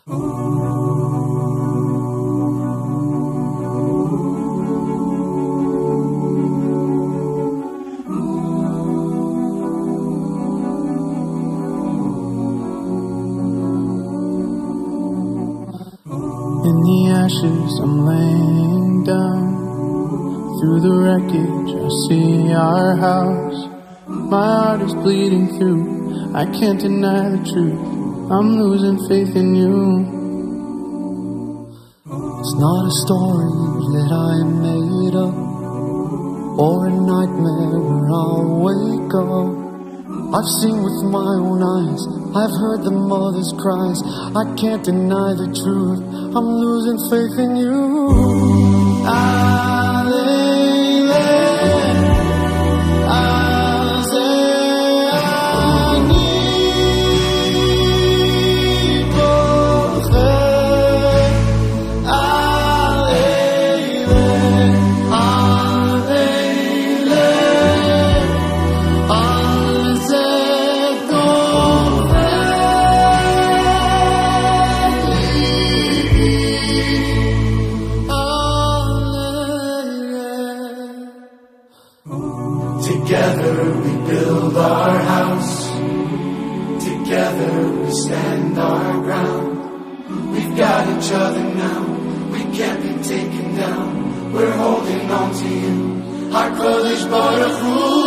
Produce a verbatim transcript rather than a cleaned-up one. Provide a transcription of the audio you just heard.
In the ashes I'm laying down. Through the wreckage I see our house. My heart is bleeding through, I can't deny the truth. I'm losing faith in you. It's not a story that I made up, or a nightmare where I'll wake up. I've seen with my own eyes, I've heard the mother's cries. I can't deny the truth, I'm losing faith in you. I lay there, I say I need your faith. I lay there, I lay there, I say together we build our house, together we stand our ground. We've got each other now, we can't be taken down. We're holding on to you, our brothers Baruch Hu.